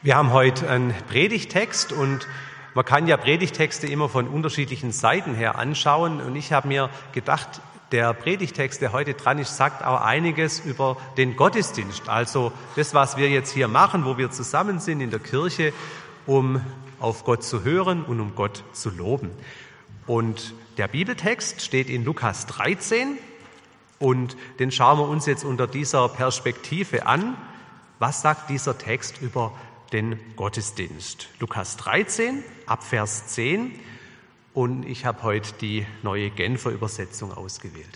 Wir haben heute einen Predigttext und man kann ja Predigttexte immer von unterschiedlichen Seiten her anschauen. Und ich habe mir gedacht, der Predigttext, der heute dran ist, sagt auch einiges über den Gottesdienst. Also das, was wir jetzt hier machen, wo wir zusammen sind in der Kirche, um auf Gott zu hören und um Gott zu loben. Und der Bibeltext steht in Lukas 13 und den schauen wir uns jetzt unter dieser Perspektive an. Was sagt dieser Text über den Gottesdienst? Lukas 13, ab Vers 10. Und ich habe heute die neue Genfer Übersetzung ausgewählt.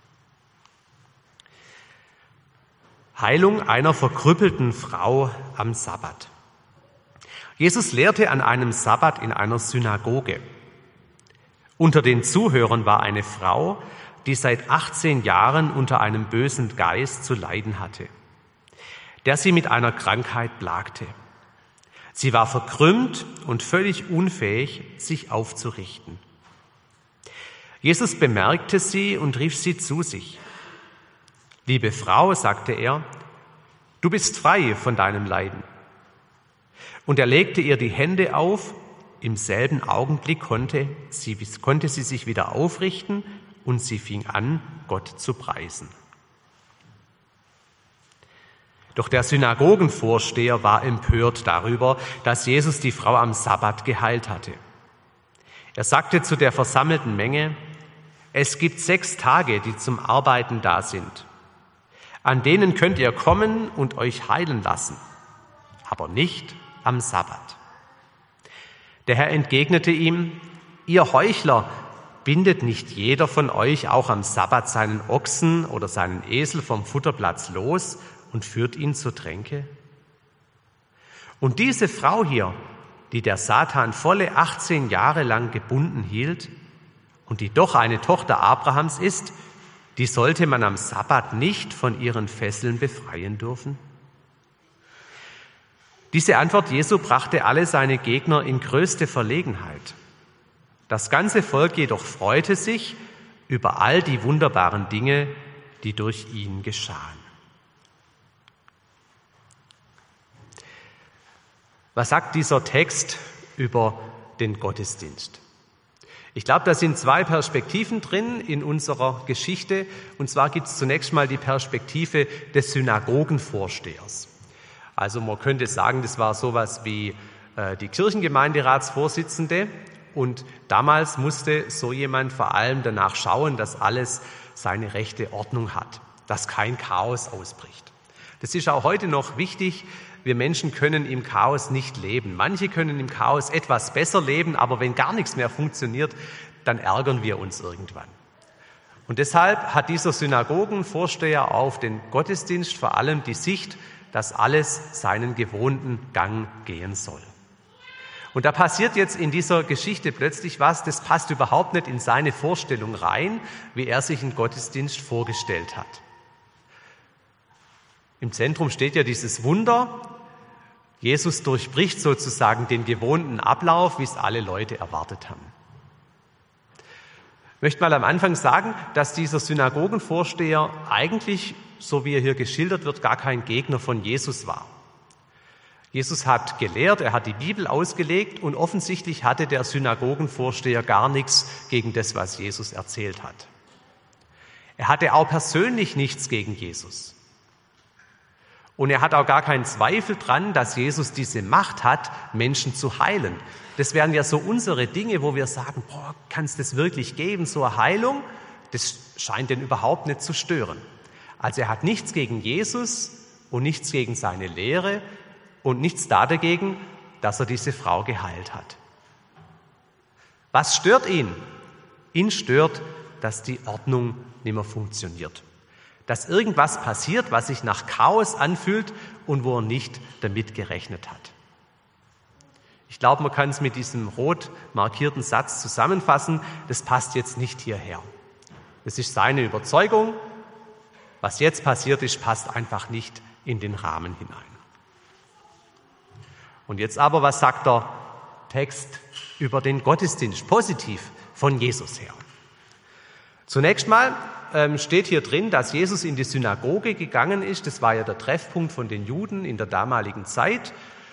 Heilung einer verkrüppelten Frau am Sabbat. Jesus lehrte an einem Sabbat in einer Synagoge. Unter den Zuhörern war eine Frau, die seit 18 Jahren unter einem bösen Geist zu leiden hatte, der sie mit einer Krankheit plagte. Sie war verkrümmt und völlig unfähig, sich aufzurichten. Jesus bemerkte sie und rief sie zu sich. »Liebe Frau«, sagte er, »du bist frei von deinem Leiden.« Und er legte ihr die Hände auf. Im selben Augenblick konnte sie sich wieder aufrichten und sie fing an, Gott zu preisen. Doch der Synagogenvorsteher war empört darüber, dass Jesus die Frau am Sabbat geheilt hatte. Er sagte zu der versammelten Menge, es gibt 6 Tage, die zum Arbeiten da sind. An denen könnt ihr kommen und euch heilen lassen, aber nicht am Sabbat. Der Herr entgegnete ihm, ihr Heuchler, bindet nicht jeder von euch auch am Sabbat seinen Ochsen oder seinen Esel vom Futterplatz los und führt ihn zur Tränke? Und diese Frau hier, die der Satan volle 18 Jahre lang gebunden hielt und die doch eine Tochter Abrahams ist, die sollte man am Sabbat nicht von ihren Fesseln befreien dürfen? Diese Antwort Jesu brachte alle seine Gegner in größte Verlegenheit. Das ganze Volk jedoch freute sich über all die wunderbaren Dinge, die durch ihn geschahen. Was sagt dieser Text über den Gottesdienst? Ich glaube, da sind 2 Perspektiven drin in unserer Geschichte. Und zwar gibt es zunächst mal die Perspektive des Synagogenvorstehers. Also man könnte sagen, das war sowas wie die Kirchengemeinderatsvorsitzende. Und damals musste so jemand vor allem danach schauen, dass alles seine rechte Ordnung hat, dass kein Chaos ausbricht. Das ist auch heute noch wichtig. Wir Menschen können im Chaos nicht leben. Manche können im Chaos etwas besser leben, aber wenn gar nichts mehr funktioniert, dann ärgern wir uns irgendwann. Und deshalb hat dieser Synagogenvorsteher auf den Gottesdienst vor allem die Sicht, dass alles seinen gewohnten Gang gehen soll. Und da passiert jetzt in dieser Geschichte plötzlich was, das passt überhaupt nicht in seine Vorstellung rein, wie er sich einen Gottesdienst vorgestellt hat. Im Zentrum steht ja dieses Wunder. Jesus durchbricht sozusagen den gewohnten Ablauf, wie es alle Leute erwartet haben. Ich möchte mal am Anfang sagen, dass dieser Synagogenvorsteher eigentlich, so wie er hier geschildert wird, gar kein Gegner von Jesus war. Jesus hat gelehrt, er hat die Bibel ausgelegt und offensichtlich hatte der Synagogenvorsteher gar nichts gegen das, was Jesus erzählt hat. Er hatte auch persönlich nichts gegen Jesus. Und er hat auch gar keinen Zweifel dran, dass Jesus diese Macht hat, Menschen zu heilen. Das wären ja so unsere Dinge, wo wir sagen, kann es das wirklich geben, so eine Heilung? Das scheint den überhaupt nicht zu stören. Also er hat nichts gegen Jesus und nichts gegen seine Lehre und nichts dagegen, dass er diese Frau geheilt hat. Was stört ihn? Ihn stört, dass die Ordnung nicht mehr funktioniert. Dass irgendwas passiert, was sich nach Chaos anfühlt und wo er nicht damit gerechnet hat. Ich glaube, man kann es mit diesem rot markierten Satz zusammenfassen, das passt jetzt nicht hierher. Das ist seine Überzeugung. Was jetzt passiert ist, passt einfach nicht in den Rahmen hinein. Und jetzt aber, was sagt der Text über den Gottesdienst positiv von Jesus her? Zunächst mal steht hier drin, dass Jesus in die Synagoge gegangen ist. Das war ja der Treffpunkt von den Juden in der damaligen Zeit.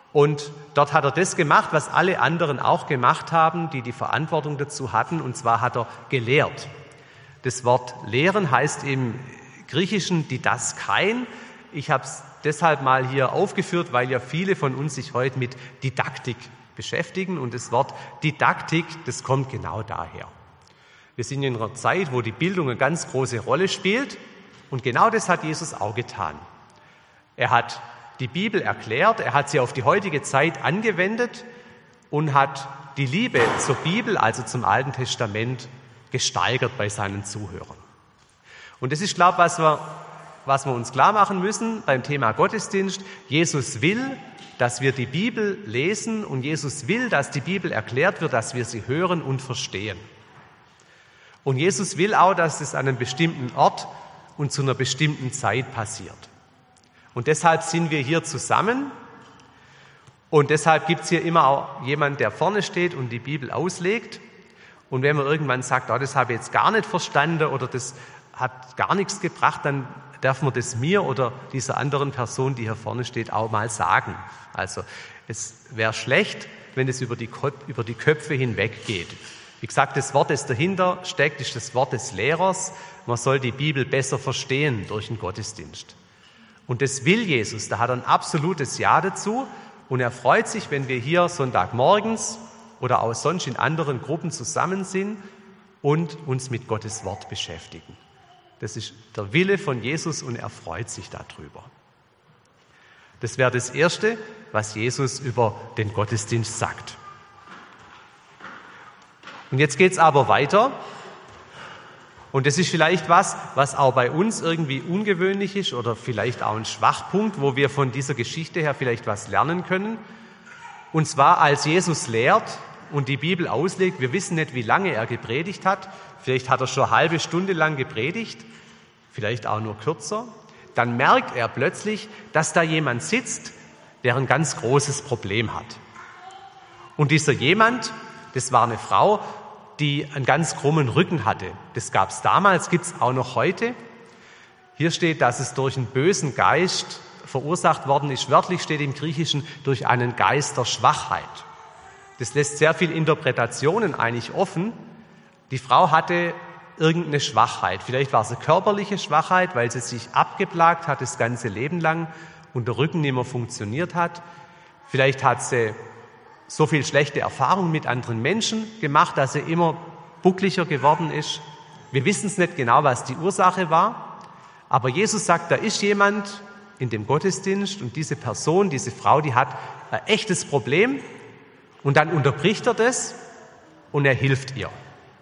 Und dort hat er das gemacht, was alle anderen auch gemacht haben, die die Verantwortung dazu hatten, und zwar hat er gelehrt. Das Wort lehren heißt im Griechischen Didaskain. Ich habe es deshalb mal hier aufgeführt, weil ja viele von uns sich heute mit Didaktik beschäftigen. Und das Wort Didaktik, das kommt genau daher. Wir sind in einer Zeit, wo die Bildung eine ganz große Rolle spielt. Und genau das hat Jesus auch getan. Er hat die Bibel erklärt, er hat sie auf die heutige Zeit angewendet und hat die Liebe zur Bibel, also zum Alten Testament, gesteigert bei seinen Zuhörern. Und das ist, glaube ich, was wir uns klar machen müssen beim Thema Gottesdienst. Jesus will, dass wir die Bibel lesen und Jesus will, dass die Bibel erklärt wird, dass wir sie hören und verstehen. Und Jesus will auch, dass es an einem bestimmten Ort und zu einer bestimmten Zeit passiert. Und deshalb sind wir hier zusammen und deshalb gibt es hier immer auch jemanden, der vorne steht und die Bibel auslegt. Und wenn man irgendwann sagt, oh, das habe ich jetzt gar nicht verstanden oder das hat gar nichts gebracht, dann darf man das mir oder dieser anderen Person, die hier vorne steht, auch mal sagen. Also es wäre schlecht, wenn es über die Köpfe hinweg geht. Wie gesagt, das Wort, das dahinter steckt, ist das Wort des Lehrers. Man soll die Bibel besser verstehen durch den Gottesdienst. Und das will Jesus, da hat er ein absolutes Ja dazu und er freut sich, wenn wir hier Sonntagmorgens oder auch sonst in anderen Gruppen zusammen sind und uns mit Gottes Wort beschäftigen. Das ist der Wille von Jesus und er freut sich darüber. Das wäre das Erste, was Jesus über den Gottesdienst sagt. Und jetzt geht es aber weiter. Und das ist vielleicht was auch bei uns irgendwie ungewöhnlich ist oder vielleicht auch ein Schwachpunkt, wo wir von dieser Geschichte her vielleicht was lernen können. Und zwar, als Jesus lehrt und die Bibel auslegt, wir wissen nicht, wie lange er gepredigt hat, vielleicht hat er schon eine halbe Stunde lang gepredigt, vielleicht auch nur kürzer, dann merkt er plötzlich, dass da jemand sitzt, der ein ganz großes Problem hat. Und dieser jemand, das war eine Frau, die einen ganz krummen Rücken hatte. Das gab es damals, gibt es auch noch heute. Hier steht, dass es durch einen bösen Geist verursacht worden ist. Wörtlich steht im Griechischen durch einen Geist der Schwachheit. Das lässt sehr viele Interpretationen eigentlich offen. Die Frau hatte irgendeine Schwachheit. Vielleicht war es eine körperliche Schwachheit, weil sie sich abgeplagt hat das ganze Leben lang und der Rücken nicht mehr funktioniert hat. Vielleicht hat sie so viel schlechte Erfahrungen mit anderen Menschen gemacht, dass er immer buckliger geworden ist. Wir wissen es nicht genau, was die Ursache war, aber Jesus sagt, da ist jemand in dem Gottesdienst und diese Person, diese Frau, die hat ein echtes Problem und dann unterbricht er das und er hilft ihr.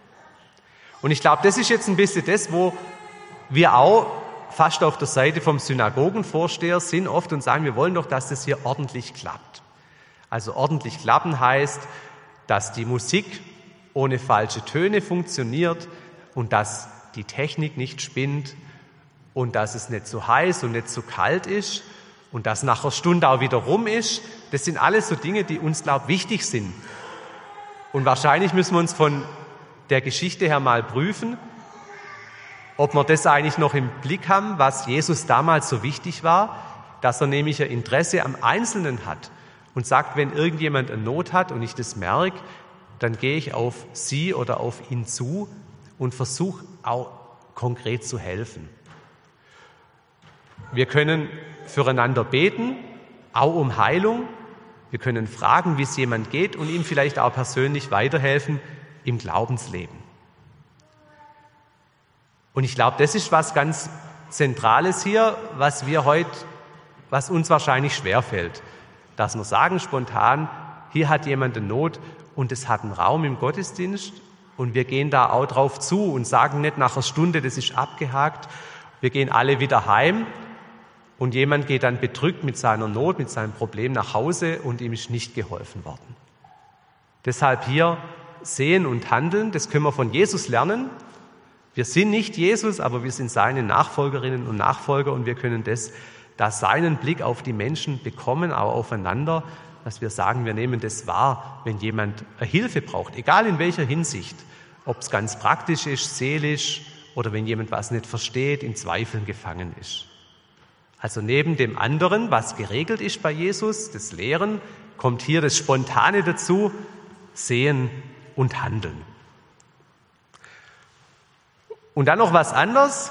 Und ich glaube, das ist jetzt ein bisschen das, wo wir auch fast auf der Seite vom Synagogenvorsteher sind oft und sagen, wir wollen doch, dass das hier ordentlich klappt. Also ordentlich klappen heißt, dass die Musik ohne falsche Töne funktioniert und dass die Technik nicht spinnt und dass es nicht zu heiß und nicht zu kalt ist und dass nach einer Stunde auch wieder rum ist. Das sind alles so Dinge, die uns, glaube ich, wichtig sind. Und wahrscheinlich müssen wir uns von der Geschichte her mal prüfen, ob wir das eigentlich noch im Blick haben, was Jesus damals so wichtig war, dass er nämlich ein Interesse am Einzelnen hat. Und sagt, wenn irgendjemand eine Not hat und ich das merke, dann gehe ich auf sie oder auf ihn zu und versuche auch konkret zu helfen. Wir können füreinander beten, auch um Heilung. Wir können fragen, wie es jemand geht und ihm vielleicht auch persönlich weiterhelfen im Glaubensleben. Und ich glaube, das ist was ganz Zentrales hier, was uns wahrscheinlich schwerfällt. Dass wir sagen spontan, hier hat jemand eine Not und es hat einen Raum im Gottesdienst und wir gehen da auch drauf zu und sagen nicht nach einer Stunde, das ist abgehakt, wir gehen alle wieder heim und jemand geht dann bedrückt mit seiner Not, mit seinem Problem nach Hause und ihm ist nicht geholfen worden. Deshalb hier sehen und handeln, das können wir von Jesus lernen. Wir sind nicht Jesus, aber wir sind seine Nachfolgerinnen und Nachfolger und wir können das da seinen Blick auf die Menschen bekommen, auch aufeinander, dass wir sagen, wir nehmen das wahr, wenn jemand Hilfe braucht, egal in welcher Hinsicht, ob es ganz praktisch ist, seelisch oder wenn jemand was nicht versteht, in Zweifeln gefangen ist. Also neben dem anderen, was geregelt ist bei Jesus, das Lehren, kommt hier das Spontane dazu, Sehen und Handeln. Und dann noch was anderes.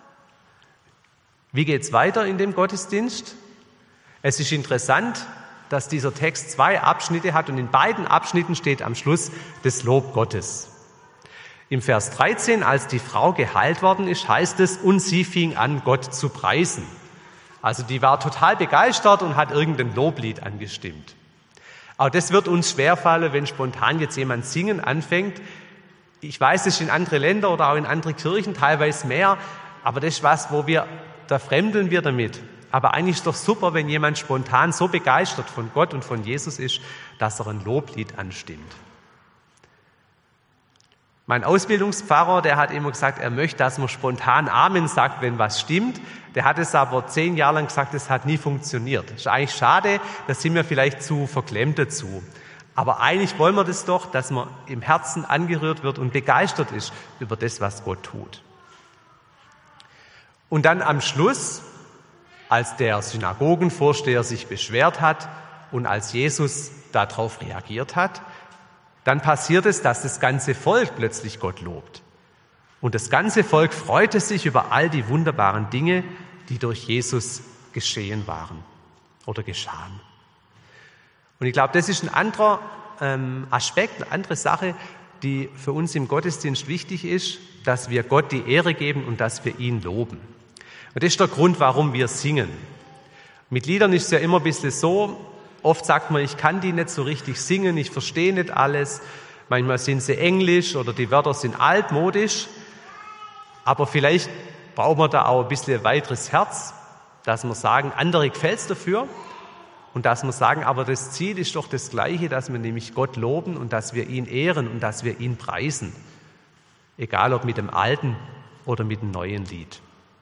Wie geht es weiter in dem Gottesdienst? Es ist interessant, dass dieser Text 2 Abschnitte hat und in beiden Abschnitten steht am Schluss das Lob Gottes. Im Vers 13, als die Frau geheilt worden ist, heißt es, und sie fing an, Gott zu preisen. Also die war total begeistert und hat irgendein Loblied angestimmt. Aber das wird uns schwerfallen, wenn spontan jetzt jemand singen anfängt. Ich weiß, es ist in andere Länder oder auch in andere Kirchen teilweise mehr, aber das ist was, da fremdeln wir damit. Aber eigentlich ist es doch super, wenn jemand spontan so begeistert von Gott und von Jesus ist, dass er ein Loblied anstimmt. Mein Ausbildungspfarrer, der hat immer gesagt, er möchte, dass man spontan Amen sagt, wenn was stimmt. Der hat es aber 10 Jahre lang gesagt, das hat nie funktioniert. Das ist eigentlich schade, da sind wir vielleicht zu verklemmt dazu. Aber eigentlich wollen wir das doch, dass man im Herzen angerührt wird und begeistert ist über das, was Gott tut. Und dann am Schluss, als der Synagogenvorsteher sich beschwert hat und als Jesus darauf reagiert hat, dann passiert es, dass das ganze Volk plötzlich Gott lobt. Und das ganze Volk freute sich über all die wunderbaren Dinge, die durch Jesus geschehen waren oder geschahen. Und ich glaube, das ist ein anderer Aspekt, eine andere Sache, die für uns im Gottesdienst wichtig ist, dass wir Gott die Ehre geben und dass wir ihn loben. Und das ist der Grund, warum wir singen. Mit Liedern ist es ja immer ein bisschen so, oft sagt man, ich kann die nicht so richtig singen, ich verstehe nicht alles. Manchmal sind sie englisch oder die Wörter sind altmodisch. Aber vielleicht brauchen wir da auch ein bisschen ein weiteres Herz, dass wir sagen, andere gefällt es dafür. Und dass wir sagen, aber das Ziel ist doch das Gleiche, dass wir nämlich Gott loben und dass wir ihn ehren und dass wir ihn preisen. Egal ob mit dem alten oder mit dem neuen Lied.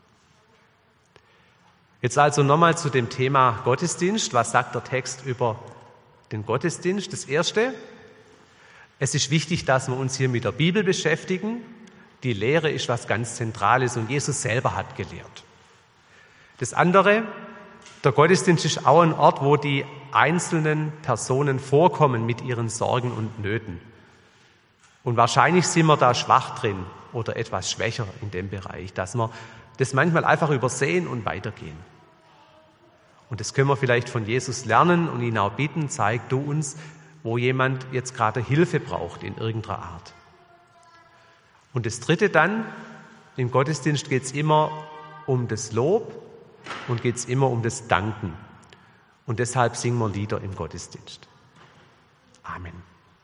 Jetzt also nochmal zu dem Thema Gottesdienst. Was sagt der Text über den Gottesdienst? Das Erste, es ist wichtig, dass wir uns hier mit der Bibel beschäftigen. Die Lehre ist was ganz Zentrales und Jesus selber hat gelehrt. Das andere, der Gottesdienst ist auch ein Ort, wo die einzelnen Personen vorkommen mit ihren Sorgen und Nöten. Und wahrscheinlich sind wir da schwach drin oder etwas schwächer in dem Bereich, dass wir das manchmal einfach übersehen und weitergehen. Und das können wir vielleicht von Jesus lernen und ihn auch bitten, zeig du uns, wo jemand jetzt gerade Hilfe braucht in irgendeiner Art. Und das Dritte dann, im Gottesdienst geht es immer um das Lob und geht es immer um das Danken. Und deshalb singen wir Lieder im Gottesdienst.